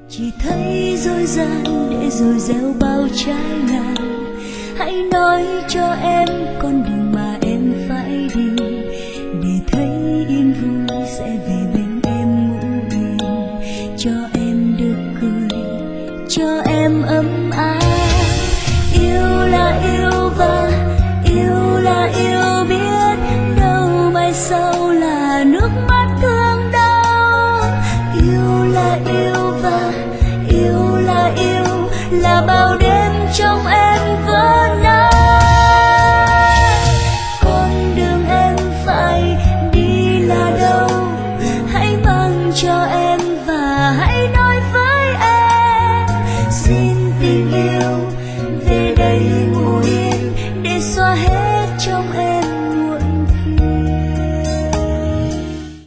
chỉ thấy dối gian để rồi gieo bao trái ngang. Hãy nói cho em con đường mà em phải đi, để thấy yên vui sẽ về bên em muộn phiền. Cho em được cười, cho em ấm áp. Yêu là yêu và yêu là yêu, biết đâu mai sau là nước mắt thương đau. Yêu là yêu và yêu là yêu, là bao đêm trong em vỡ nát. Con đường em phải đi là đâu, hãy mang cho em